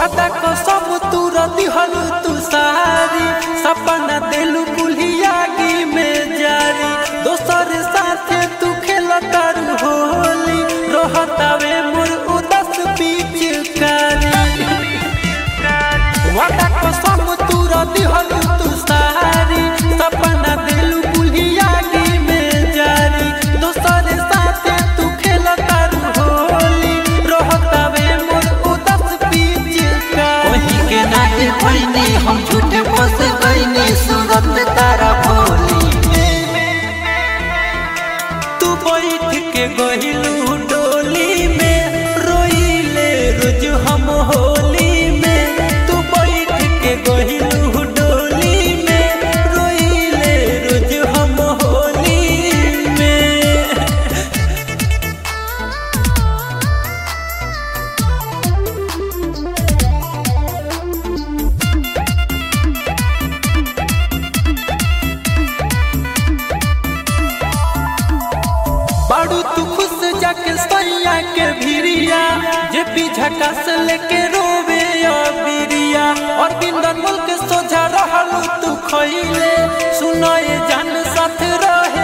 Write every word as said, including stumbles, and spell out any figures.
वादा कसम तू रदी हलू तू सारी सपना देलू कुल्हियागी में जारी दोसर साथे तू खेलता होली रहतावे मोर उदास पिचकारी वादा कसम तू रदी हलू तू सारी सपना देलू कुल्हियागी में जारी दोसर साथे तू खेलता होली रहतावे मोर उदास पिचकारी वही के नाते भइनी हम झूठे फंस गइनी सूरत तारा भोली में तू बैठ के गहिलू डोली में रोइले रोज हम होली में तू बैठ के गहिलू डोली में रोइले रोज हम होली में। बाड़ू तू खुश जाके सैया के भिरिया जे पीछा से लेके रोवे बिरिया और बिंदन मुल्क सोझा रहलू तू खइले सुनाए जान साथ रहे